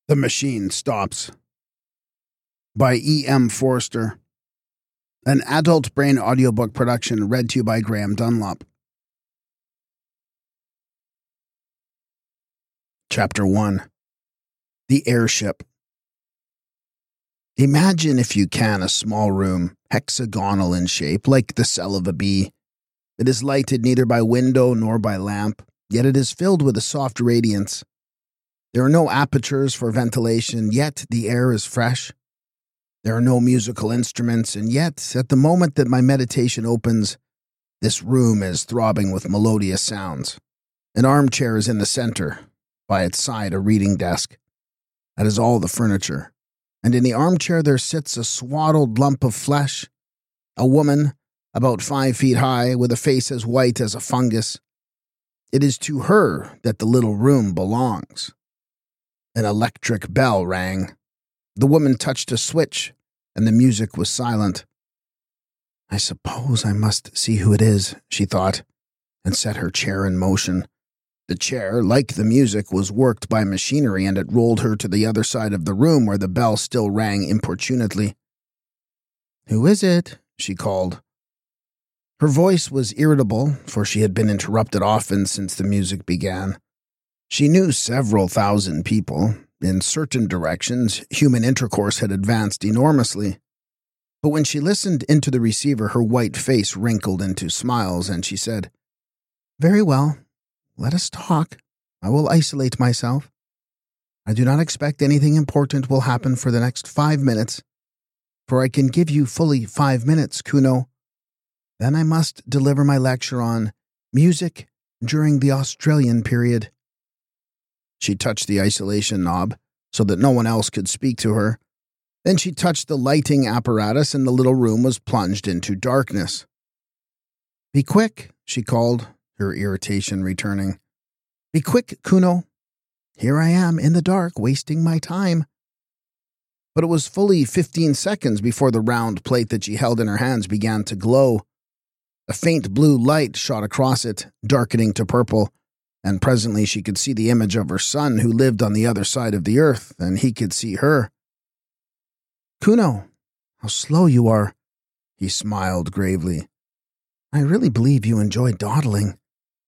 The Machine Stops by E.M. Forster. An adult brain audiobook production read to you by Graham Dunlop. Chapter 1. The Airship. Imagine, if you can, a small room, hexagonal in shape, like the cell of a bee. It is lighted neither by window nor by lamp, yet it is filled with a soft radiance. There are no apertures for ventilation, yet the air is fresh. There are no musical instruments, and yet, at the moment that my meditation opens, this room is throbbing with melodious sounds. An armchair is in the center, by its side a reading desk. That is all the furniture. And in the armchair there sits a swaddled lump of flesh, a woman, about 5 feet high, with a face as white as a fungus. It is to her that the little room belongs. An electric bell rang. The woman touched a switch, and the music was silent. I suppose I must see who it is, she thought, and set her chair in motion. The chair, like the music, was worked by machinery, and it rolled her to the other side of the room where the bell still rang importunately. "Who is it?" she called. Her voice was irritable, for she had been interrupted often since the music began. She knew several thousand people. In certain directions, human intercourse had advanced enormously. But when she listened into the receiver, her white face wrinkled into smiles, and she said, "Very well. Let us talk. I will isolate myself. I do not expect anything important will happen for the next 5 minutes, for I can give you fully 5 minutes, Kuno. Then I must deliver my lecture on music during the Australian period." She touched the isolation knob so that no one else could speak to her. Then she touched the lighting apparatus, and the little room was plunged into darkness. "Be quick," she called, her irritation returning. "Be quick, Kuno. Here I am in the dark, wasting my time." But it was fully 15 seconds before the round plate that she held in her hands began to glow. A faint blue light shot across it, darkening to purple, and presently she could see the image of her son, who lived on the other side of the earth, and he could see her. "Kuno, how slow you are," he smiled gravely. "I really believe you enjoy dawdling."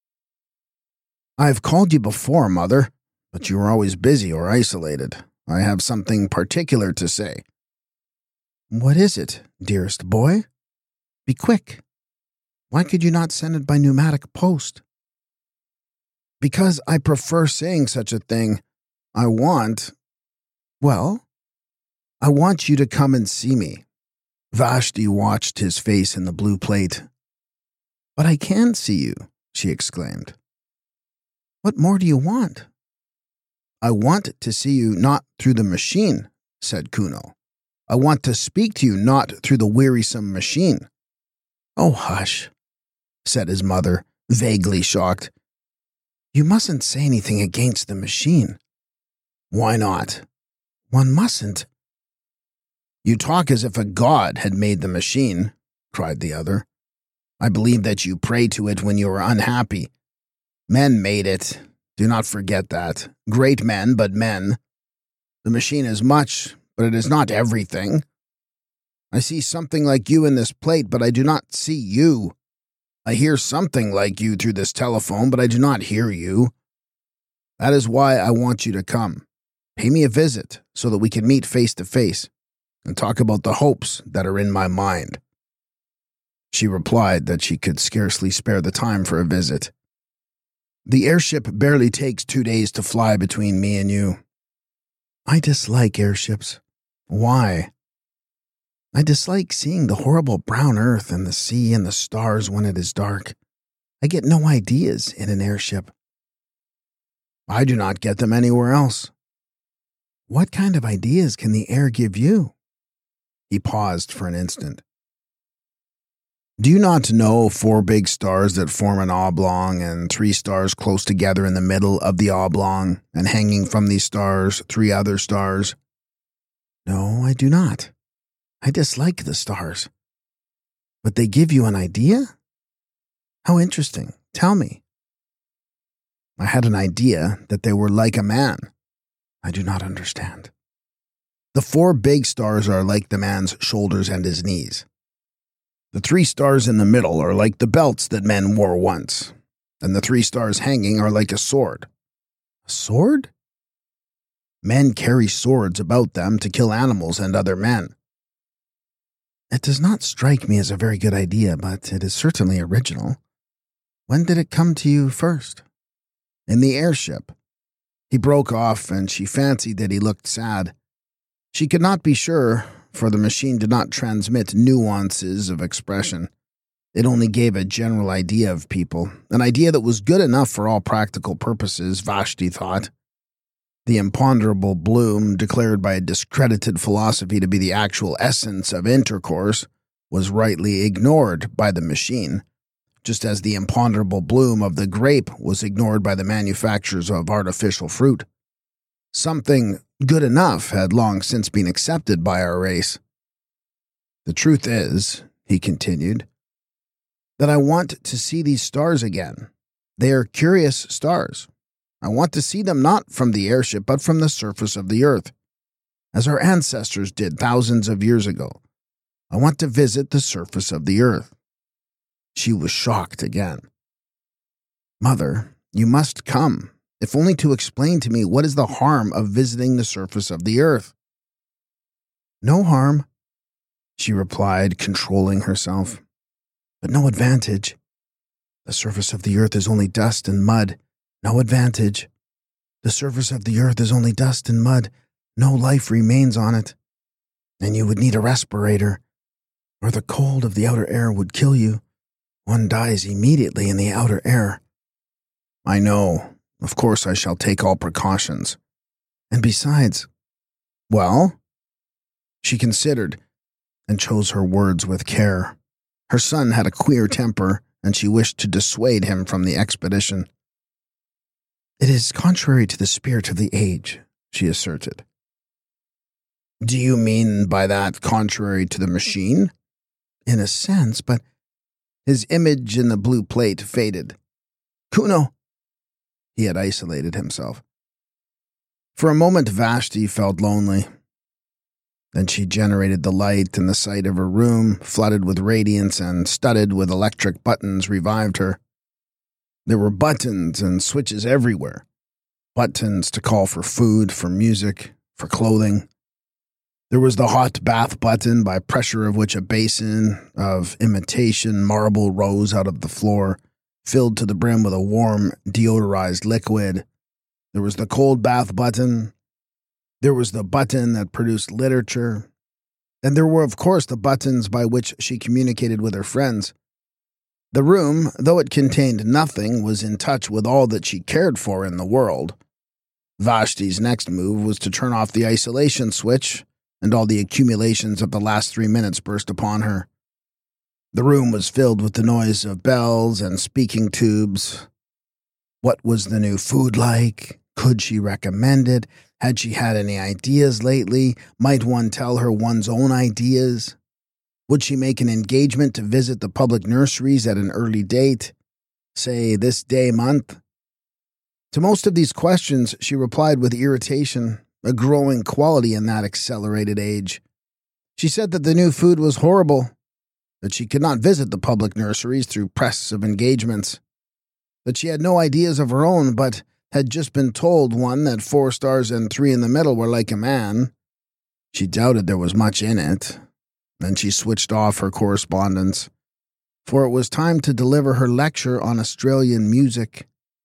"I've called you before, Mother, but you were always busy or isolated. I have something particular to say." "What is it, dearest boy? Be quick. Why could you not send it by pneumatic post?" "Because I prefer saying such a thing. I want you to come and see me." Vashti watched his face in the blue plate. "But I can see you," she exclaimed. "What more do you want?" "I want to see you not through the machine," said Kuno. "I want to speak to you not through the wearisome machine." "Oh, hush," said his mother, vaguely shocked. "You mustn't say anything against the machine." "Why not?" "One mustn't." "You talk as if a god had made the machine," cried the other. "I believe that you pray to it when you are unhappy. Men made it. Do not forget that. Great men, but men. The machine is much, but it is not everything. I see something like you in this plate, but I do not see you. I hear something like you through this telephone, but I do not hear you. That is why I want you to come. Pay me a visit so that we can meet face to face and talk about the hopes that are in my mind." She replied that she could scarcely spare the time for a visit. "The airship barely takes 2 days to fly between me and you." "I dislike airships." "Why?" "I dislike seeing the horrible brown earth and the sea and the stars when it is dark. I get no ideas in an airship." "I do not get them anywhere else." "What kind of ideas can the air give you?" He paused for an instant. "Do you not know 4 big stars that form an oblong and 3 stars close together in the middle of the oblong, and hanging from these stars 3 other stars?" "No, I do not. I dislike the stars." "But they give you an idea? How interesting. Tell me." "I had an idea that they were like a man." I do not understand. The 4 big stars are like the man's shoulders and his knees. The 3 stars in the middle are like the belts that men wore once, and the 3 stars hanging are like a sword. A sword? Men carry swords about them to kill animals and other men. It does not strike me as a very good idea, but it is certainly original. When did it come to you first? In the airship. He broke off, and she fancied that he looked sad. She could not be sure, for the machine did not transmit nuances of expression. It only gave a general idea of people, an idea that was good enough for all practical purposes, Vashti thought. The imponderable bloom, declared by a discredited philosophy to be the actual essence of intercourse, was rightly ignored by the machine, just as the imponderable bloom of the grape was ignored by the manufacturers of artificial fruit. Something good enough had long since been accepted by our race. The truth is, he continued, that I want to see these stars again. They are curious stars. I want to see them not from the airship, but from the surface of the earth, as our ancestors did thousands of years ago. I want to visit the surface of the earth. She was shocked again. Mother, you must come, if only to explain to me what is the harm of visiting the surface of the earth. No harm, she replied, controlling herself, but no advantage. The surface of the earth is only dust and mud. No advantage. The surface of the earth is only dust and mud. No life remains on it. And you would need a respirator, or the cold of the outer air would kill you. One dies immediately in the outer air. I know. Of course I shall take all precautions. And besides, well? She considered and chose her words with care. Her son had a queer temper, and she wished to dissuade him from the expedition. It is contrary to the spirit of the age, she asserted. Do you mean by that contrary to the machine? In a sense, but his image in the blue plate faded. Kuno! He had isolated himself. For a moment, Vashti felt lonely. Then she generated the light, and the sight of her room, flooded with radiance and studded with electric buttons, revived her. There were buttons and switches everywhere. Buttons to call for food, for music, for clothing. There was the hot bath button, by pressure of which a basin of imitation marble rose out of the floor, filled to the brim with a warm, deodorized liquid. There was the cold bath button. There was the button that produced literature. And there were, of course, the buttons by which she communicated with her friends. The room, though it contained nothing, was in touch with all that she cared for in the world. Vashti's next move was to turn off the isolation switch, and all the accumulations of the last 3 minutes burst upon her. The room was filled with the noise of bells and speaking tubes. What was the new food like? Could she recommend it? Had she had any ideas lately? Might one tell her one's own ideas? Would she make an engagement to visit the public nurseries at an early date? Say, this day month? To most of these questions, she replied with irritation, a growing quality in that accelerated age. She said that the new food was horrible, that she could not visit the public nurseries through press of engagements, that she had no ideas of her own, but had just been told one that 4 stars and 3 in the middle were like a man. She doubted there was much in it. Then she switched off her correspondence, for it was time to deliver her lecture on Australian music.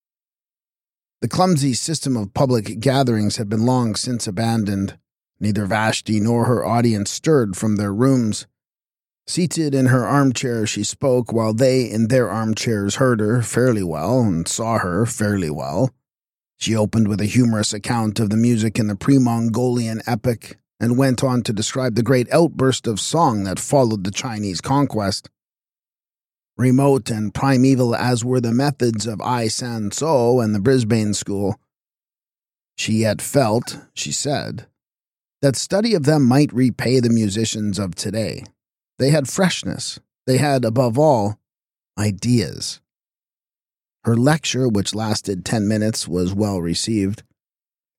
The clumsy system of public gatherings had been long since abandoned. Neither Vashti nor her audience stirred from their rooms. Seated in her armchair, she spoke, while they in their armchairs heard her fairly well and saw her fairly well. She opened with a humorous account of the music in the pre-Mongolian epic, and went on to describe the great outburst of song that followed the Chinese conquest. Remote and primeval as were the methods of Ai San So and the Brisbane School, she yet felt, she said, that study of them might repay the musicians of today. They had freshness. They had, above all, ideas. Her lecture, which lasted 10 minutes, was well received.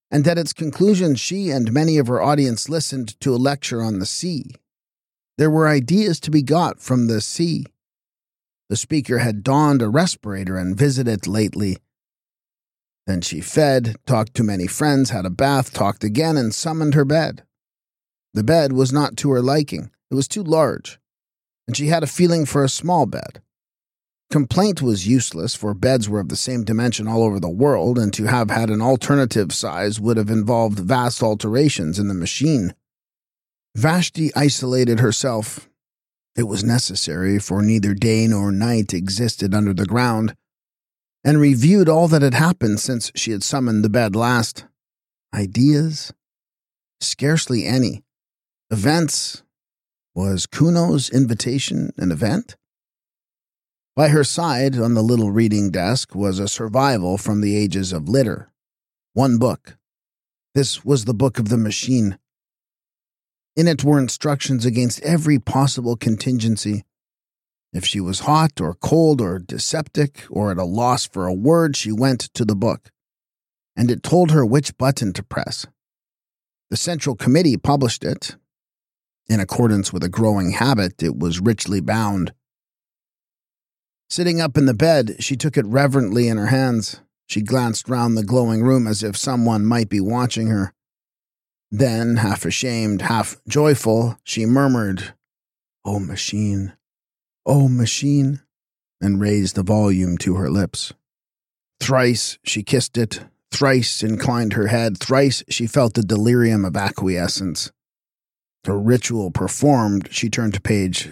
And at its conclusion, she and many of her audience listened to a lecture on the sea. There were ideas to be got from the sea. The speaker had donned a respirator and visited lately. Then she fed, talked to many friends, had a bath, talked again, and summoned her bed. The bed was not to her liking. It was too large, and she had a feeling for a small bed. Complaint was useless, for beds were of the same dimension all over the world, and to have had an alternative size would have involved vast alterations in the machine. Vashti isolated herself. It was necessary, for neither day nor night existed under the ground, and reviewed all that had happened since she had summoned the bed last. Ideas? Scarcely any. Events? Was Kuno's invitation an event? By her side, on the little reading desk, was a survival from the ages of litter. One book. This was the book of the machine. In it were instructions against every possible contingency. If she was hot or cold or dyspeptic or at a loss for a word, she went to the book, and it told her which button to press. The Central Committee published it. In accordance with a growing habit, it was richly bound. Sitting up in the bed, she took it reverently in her hands. She glanced round the glowing room as if someone might be watching her. Then, half ashamed, half joyful, she murmured, "Oh, machine, oh, machine," and raised the volume to her lips. Thrice she kissed it, thrice inclined her head, thrice she felt the delirium of acquiescence. Her ritual performed, she turned to page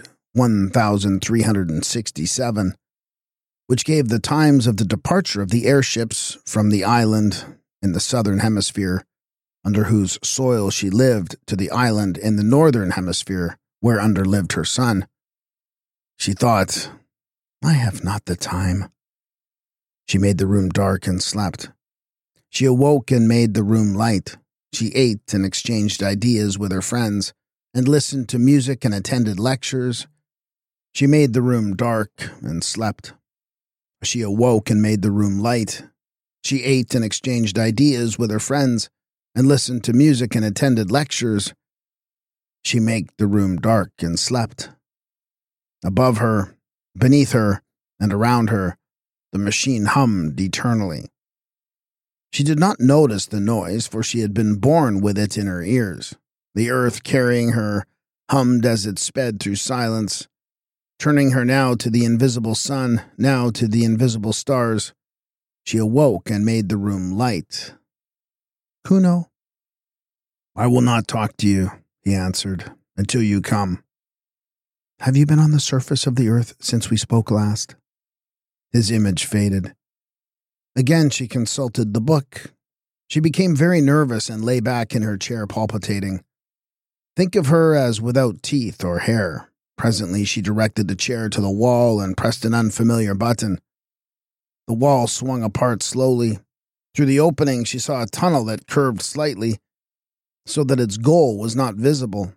1367, which gave the times of the departure of the airships from the island in the southern hemisphere, under whose soil she lived, to the island in the northern hemisphere, whereunder lived her son. She thought, "I have not the time." She made the room dark and slept. She awoke and made the room light. She ate and exchanged ideas with her friends, and listened to music and attended lectures. She made the room dark and slept. She awoke and made the room light. She ate and exchanged ideas with her friends, and listened to music and attended lectures. She made the room dark and slept. Above her, beneath her, and around her, the machine hummed eternally. She did not notice the noise, for she had been born with it in her ears. The earth carrying her hummed as it sped through silence, turning her now to the invisible sun, now to the invisible stars. She awoke and made the room light. "Kuno?" "I will not talk to you," he answered, "until you come." "Have you been on the surface of the earth since we spoke last?" His image faded. Again she consulted the book. She became very nervous and lay back in her chair palpitating. Think of her as without teeth or hair. Presently she directed the chair to the wall and pressed an unfamiliar button. The wall swung apart slowly. Through the opening she saw a tunnel that curved slightly, so that its goal was not visible.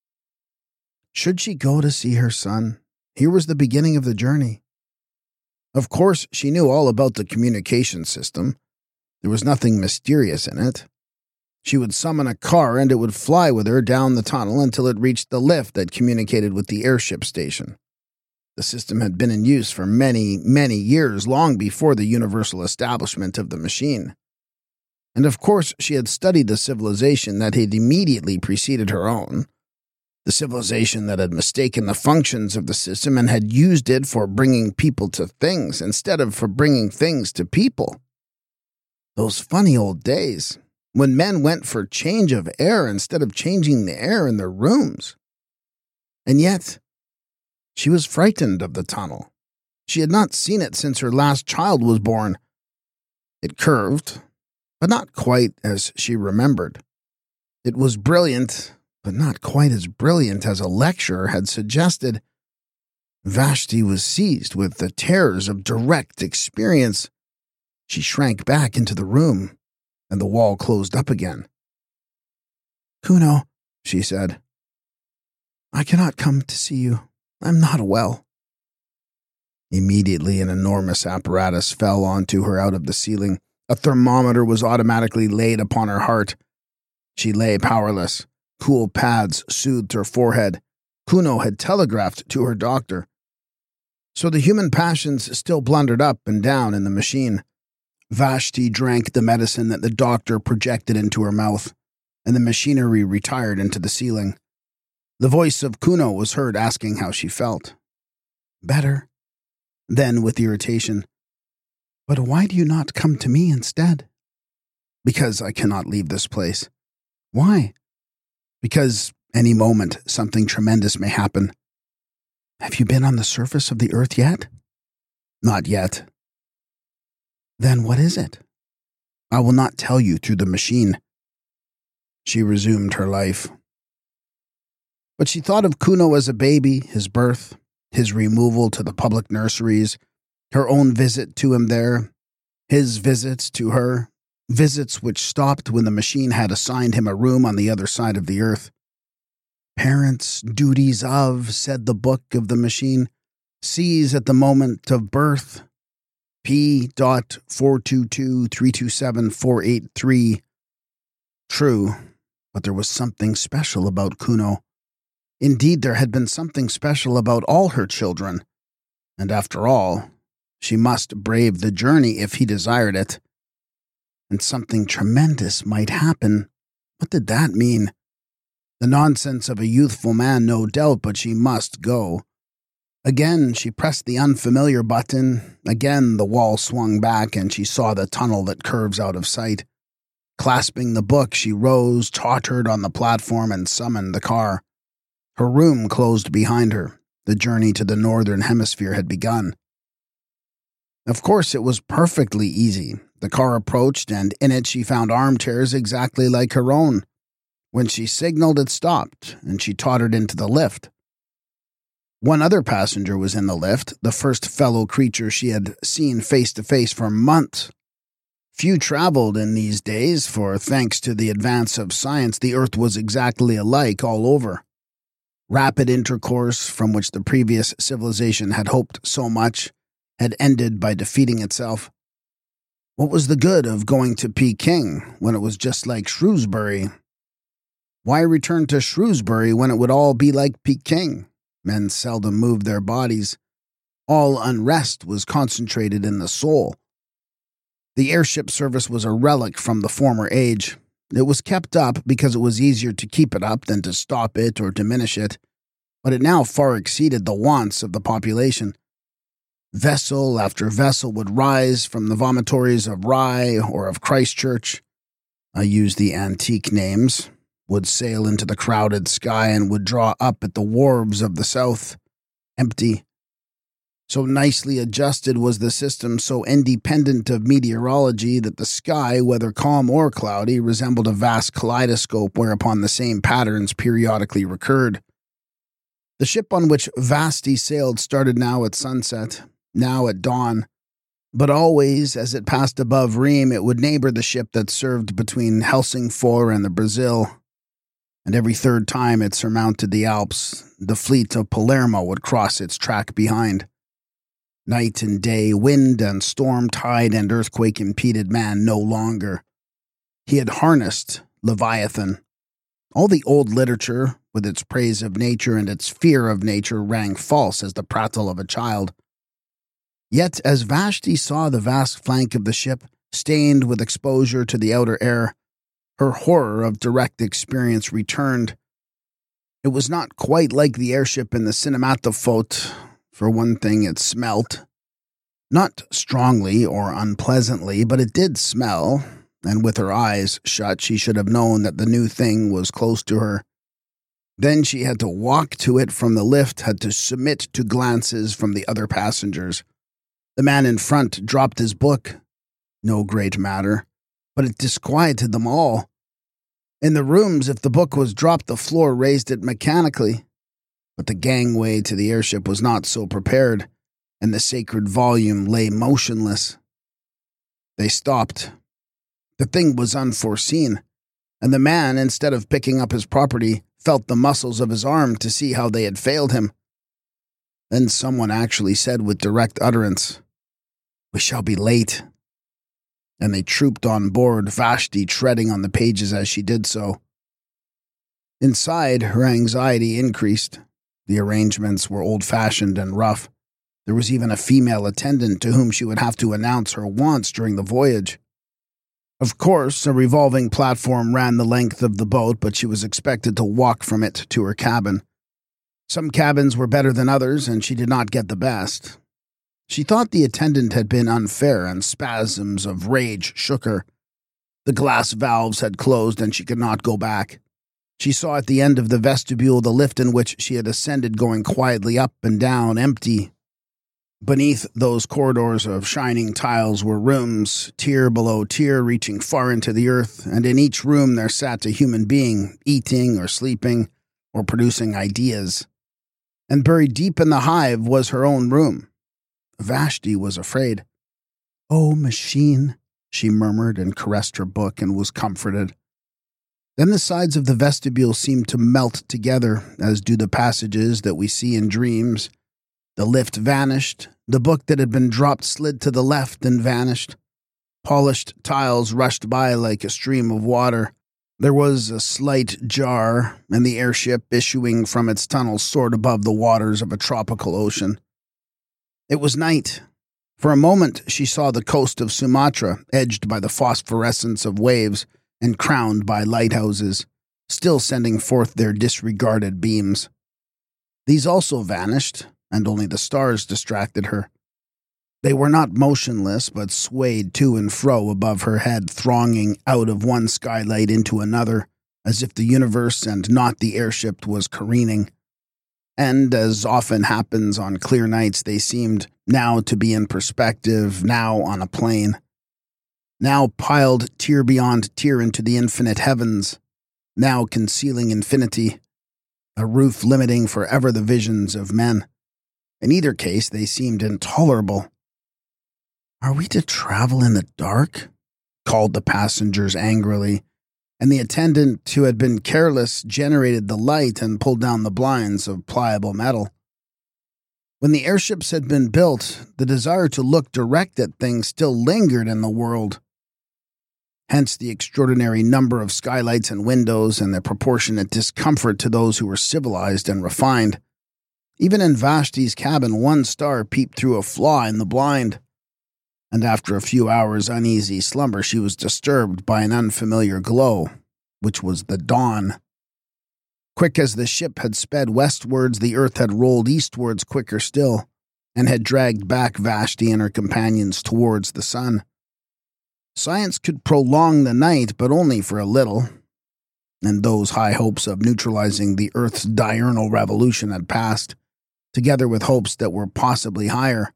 Should she go to see her son? Here was the beginning of the journey. Of course, she knew all about the communication system. There was nothing mysterious in it. She would summon a car and it would fly with her down the tunnel until it reached the lift that communicated with the airship station. The system had been in use for many, many years, long before the universal establishment of the machine. And of course, she had studied the civilization that had immediately preceded her own, the civilization that had mistaken the functions of the system and had used it for bringing people to things instead of for bringing things to people. Those funny old days, when men went for change of air instead of changing the air in their rooms. And yet, she was frightened of the tunnel. She had not seen it since her last child was born. It curved, but not quite as she remembered. It was brilliant, but not quite as brilliant as a lecturer had suggested. Vashti was seized with the terrors of direct experience. She shrank back into the room, and the wall closed up again. "Kuno," she said, "I cannot come to see you. I'm not well." Immediately an enormous apparatus fell onto her out of the ceiling. A thermometer was automatically laid upon her heart. She lay powerless. Cool pads soothed her forehead. Kuno had telegraphed to her doctor. So the human passions still blundered up and down in the machine. Vashti drank the medicine that the doctor projected into her mouth, and the machinery retired into the ceiling. The voice of Kuno was heard asking how she felt. Better. Then, with irritation, but why do you not come to me instead? Because I cannot leave this place. Why? Because any moment something tremendous may happen. Have you been on the surface of the earth yet? Not yet. Then what is it? I will not tell you through the machine. She resumed her life. But she thought of Kuno as a baby, his birth, his removal to the public nurseries, her own visit to him there, his visits to her, visits which stopped when the machine had assigned him a room on the other side of the earth. Parents' duties of, said the book of the machine, seize at the moment of birth. P.422327483. True, but there was something special about Kuno. Indeed, there had been something special about all her children. And after all, she must brave the journey if he desired it. And something tremendous might happen. What did that mean? The nonsense of a youthful man, no doubt, but she must go. Again, she pressed the unfamiliar button. Again, the wall swung back, and she saw the tunnel that curves out of sight. Clasping the book, she rose, tottered on the platform, and summoned the car. Her room closed behind her. The journey to the northern hemisphere had begun. Of course, it was perfectly easy. The car approached, and in it she found armchairs exactly like her own. When she signaled, it stopped, and she tottered into the lift. One other passenger was in the lift, the first fellow creature she had seen face to face for months. Few traveled in these days, for thanks to the advance of science, the earth was exactly alike all over. Rapid intercourse, from which the previous civilization had hoped so much, had ended by defeating itself. What was the good of going to Peking when it was just like Shrewsbury? Why return to Shrewsbury when it would all be like Peking? Men seldom moved their bodies. All unrest was concentrated in the soul. The airship service was a relic from the former age. It was kept up because it was easier to keep it up than to stop it or diminish it, but it now far exceeded the wants of the population. Vessel after vessel would rise from the vomitories of Rye or of Christchurch. I use the antique names. Would sail into the crowded sky and would draw up at the wharves of the south, empty. So nicely adjusted was the system, so independent of meteorology, that the sky, whether calm or cloudy, resembled a vast kaleidoscope whereupon the same patterns periodically recurred. The ship on which Vashti sailed started now at sunset, now at dawn, but always, as it passed above Rheims, it would neighbor the ship that served between Helsingfors and the Brazil. And every third time it surmounted the Alps, the fleet of Palermo would cross its track behind. Night and day, wind and storm, tide and earthquake impeded man no longer. He had harnessed Leviathan. All the old literature, with its praise of nature and its fear of nature, rang false as the prattle of a child. Yet, as Vashti saw the vast flank of the ship, stained with exposure to the outer air, her horror of direct experience returned. It was not quite like the airship in the Cinematophote. For one thing, it smelt. Not strongly or unpleasantly, but it did smell, and with her eyes shut, she should have known that the new thing was close to her. Then she had to walk to it from the lift, had to submit to glances from the other passengers. The man in front dropped his book. No great matter, but it disquieted them all. In the rooms, if the book was dropped, the floor raised it mechanically. But the gangway to the airship was not so prepared, and the sacred volume lay motionless. They stopped. The thing was unforeseen, and the man, instead of picking up his property, felt the muscles of his arm to see how they had failed him. Then someone actually said with direct utterance, "We shall be late." and they trooped on board, Vashti treading on the pages as she did so. Inside, her anxiety increased. The arrangements were old-fashioned and rough. There was even a female attendant to whom she would have to announce her wants during the voyage. Of course, a revolving platform ran the length of the boat, but she was expected to walk from it to her cabin. Some cabins were better than others, and she did not get the best. She thought the attendant had been unfair, and spasms of rage shook her. The glass valves had closed, and she could not go back. She saw at the end of the vestibule the lift in which she had ascended going quietly up and down, empty. Beneath those corridors of shining tiles were rooms, tier below tier, reaching far into the earth, and in each room there sat a human being, eating or sleeping or producing ideas. And buried deep in the hive was her own room. Vashti was afraid. "Oh, machine," she murmured and caressed her book and was comforted. Then the sides of the vestibule seemed to melt together, as do the passages that we see in dreams. The lift vanished. The book that had been dropped slid to the left and vanished. Polished tiles rushed by like a stream of water. There was a slight jar, and the airship issuing from its tunnel soared above the waters of a tropical ocean. It was night. For a moment she saw the coast of Sumatra, edged by the phosphorescence of waves and crowned by lighthouses, still sending forth their disregarded beams. These also vanished, and only the stars distracted her. They were not motionless, but swayed to and fro above her head, thronging out of one skylight into another, as if the universe and not the airship was careening. And, as often happens on clear nights, they seemed now to be in perspective, now on a plane. Now piled tier beyond tier into the infinite heavens, now concealing infinity, a roof limiting forever the visions of men. In either case, they seemed intolerable. "Are we to travel in the dark?" called the passengers angrily, and the attendant, who had been careless, generated the light and pulled down the blinds of pliable metal. When the airships had been built, the desire to look direct at things still lingered in the world. Hence the extraordinary number of skylights and windows and the proportionate discomfort to those who were civilized and refined. Even in Vashti's cabin, one star peeped through a flaw in the blind. And after a few hours' uneasy slumber, she was disturbed by an unfamiliar glow, which was the dawn. Quick as the ship had sped westwards, the earth had rolled eastwards quicker still, and had dragged back Vashti and her companions towards the sun. Science could prolong the night, but only for a little, and those high hopes of neutralizing the earth's diurnal revolution had passed, together with hopes that were possibly higher.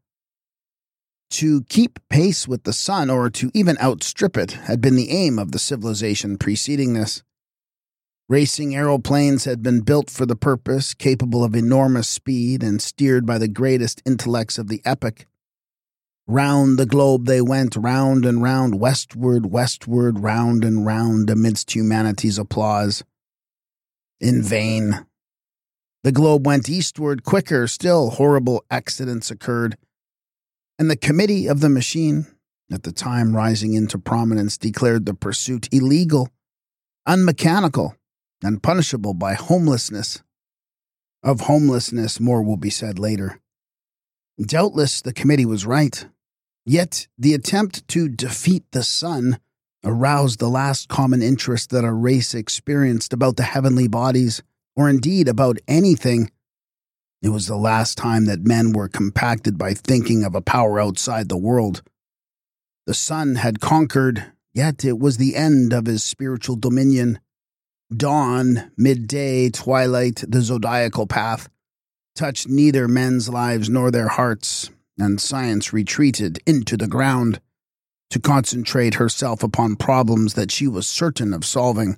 To keep pace with the sun, or to even outstrip it, had been the aim of the civilization preceding this. Racing aeroplanes had been built for the purpose, capable of enormous speed and steered by the greatest intellects of the epoch. Round the globe they went, round and round, westward, westward, round and round, amidst humanity's applause. In vain. The globe went eastward quicker, still horrible accidents occurred, and the committee of the machine, at the time rising into prominence, declared the pursuit illegal, unmechanical, and punishable by homelessness. Of homelessness more will be said later. Doubtless the committee was right. Yet the attempt to defeat the sun aroused the last common interest that a race experienced about the heavenly bodies, or indeed about anything. It was the last time that men were compacted by thinking of a power outside the world. The sun had conquered, yet it was the end of his spiritual dominion. Dawn, midday, twilight, the zodiacal path, touched neither men's lives nor their hearts, and science retreated into the ground to concentrate herself upon problems that she was certain of solving.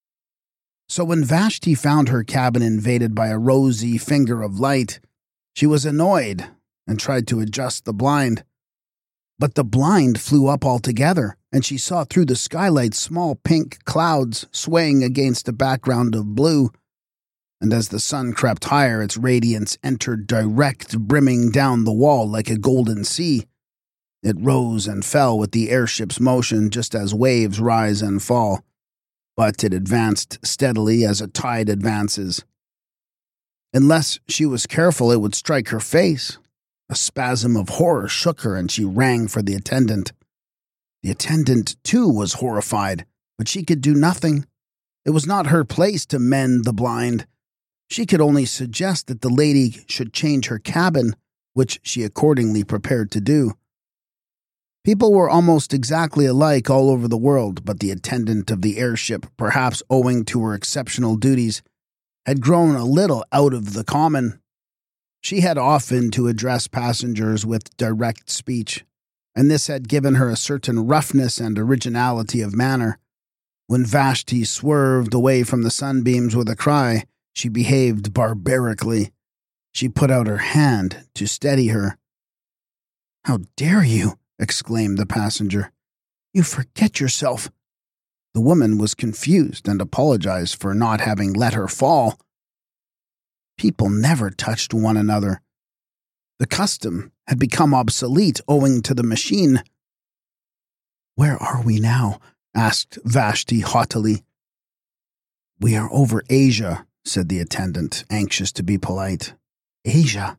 So when Vashti found her cabin invaded by a rosy finger of light, she was annoyed and tried to adjust the blind. But the blind flew up altogether, and she saw through the skylight small pink clouds swaying against a background of blue. And as the sun crept higher, its radiance entered direct, brimming down the wall like a golden sea. It rose and fell with the airship's motion just as waves rise and fall, but it advanced steadily as a tide advances. Unless she was careful, it would strike her face. A spasm of horror shook her, and she rang for the attendant. The attendant, too, was horrified, but she could do nothing. It was not her place to mend the blind. She could only suggest that the lady should change her cabin, which she accordingly prepared to do. People were almost exactly alike all over the world, but the attendant of the airship, perhaps owing to her exceptional duties, had grown a little out of the common. She had often to address passengers with direct speech, and this had given her a certain roughness and originality of manner. When Vashti swerved away from the sunbeams with a cry, she behaved barbarically. She put out her hand to steady her. "How dare you!" exclaimed the passenger. "You forget yourself." The woman was confused and apologized for not having let her fall. People never touched one another. The custom had become obsolete owing to the machine. "Where are we now?" asked Vashti haughtily. "We are over Asia," said the attendant, anxious to be polite. "Asia?"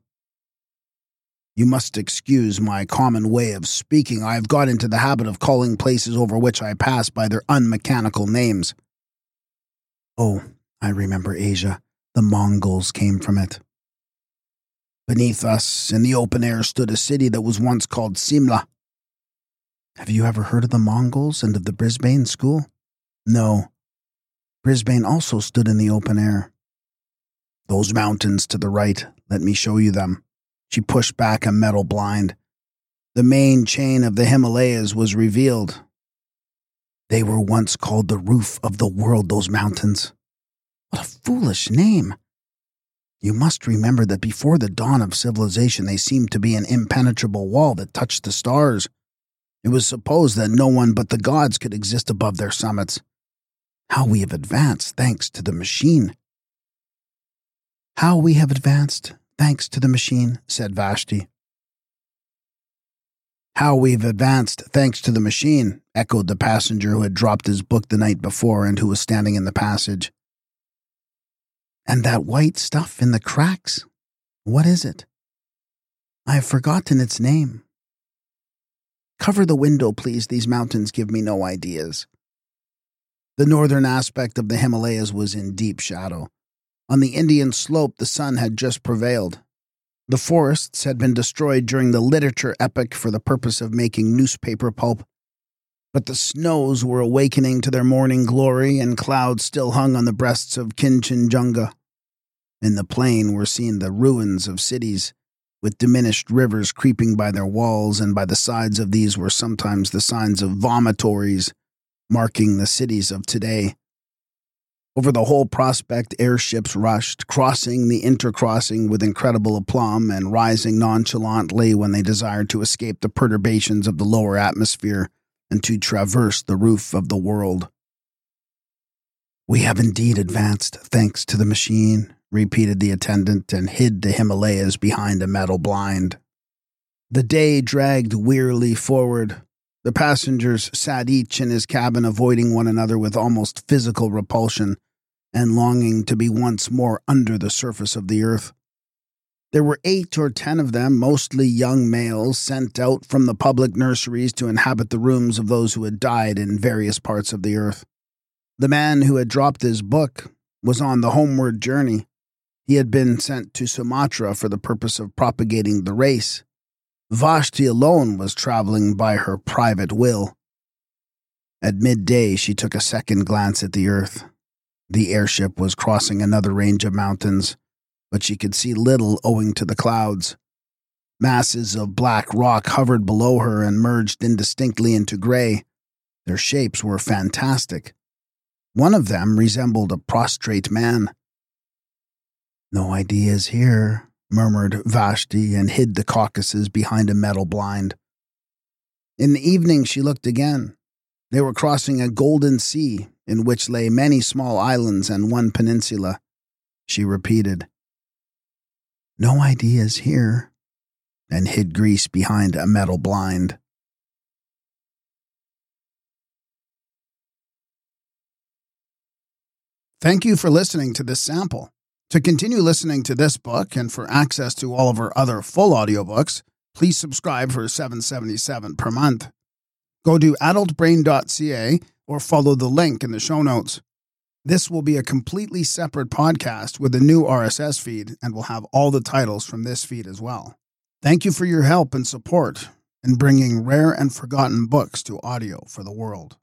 "You must excuse my common way of speaking. I have got into the habit of calling places over which I pass by their unmechanical names." "Oh, I remember Asia. The Mongols came from it." "Beneath us, in the open air, stood a city that was once called Simla." "Have you ever heard of the Mongols and of the Brisbane school?" "No. Brisbane also stood in the open air." "Those mountains to the right, let me show you them." She pushed back a metal blind. The main chain of the Himalayas was revealed. "They were once called the roof of the world, those mountains." "What a foolish name." "You must remember that before the dawn of civilization they seemed to be an impenetrable wall that touched the stars. It was supposed that no one but the gods could exist above their summits. How we have advanced, thanks to the machine." "How we have advanced, thanks to the machine," said Vashti. "How we've advanced, thanks to the machine," echoed the passenger who had dropped his book the night before and who was standing in the passage. "And that white stuff in the cracks? What is it?" "I have forgotten its name." "Cover the window, please. These mountains give me no ideas." The northern aspect of the Himalayas was in deep shadow. On the Indian slope, the sun had just prevailed. The forests had been destroyed during the literature epoch for the purpose of making newspaper pulp. But the snows were awakening to their morning glory, and clouds still hung on the breasts of Kinchenjunga. In the plain were seen the ruins of cities, with diminished rivers creeping by their walls, and by the sides of these were sometimes the signs of vomitories, marking the cities of today. Over the whole prospect, airships rushed, crossing the intercrossing with incredible aplomb and rising nonchalantly when they desired to escape the perturbations of the lower atmosphere and to traverse the roof of the world. "We have indeed advanced, thanks to the machine," repeated the attendant, and hid the Himalayas behind a metal blind. The day dragged wearily forward. The passengers sat each in his cabin, avoiding one another with almost physical repulsion, and longing to be once more under the surface of the earth. There were 8 or 10 of them, mostly young males, sent out from the public nurseries to inhabit the rooms of those who had died in various parts of the earth. The man who had dropped his book was on the homeward journey. He had been sent to Sumatra for the purpose of propagating the race. Vashti alone was traveling by her private will. At midday, she took a second glance at the earth. The airship was crossing another range of mountains, but she could see little owing to the clouds. Masses of black rock hovered below her and merged indistinctly into gray. Their shapes were fantastic. One of them resembled a prostrate man. "No ideas here," murmured Vashti, and hid the Caucasus behind a metal blind. In the evening she looked again. They were crossing a golden sea, in which lay many small islands and one peninsula. She repeated, "No ideas here," and hid Greece behind a metal blind. Thank you for listening to this sample. To continue listening to this book and for access to all of our other full audiobooks, please subscribe for $7.77 per month. Go to adultbrain.ca or follow the link in the show notes. This will be a completely separate podcast with a new RSS feed and will have all the titles from this feed as well. Thank you for your help and support in bringing rare and forgotten books to audio for the world.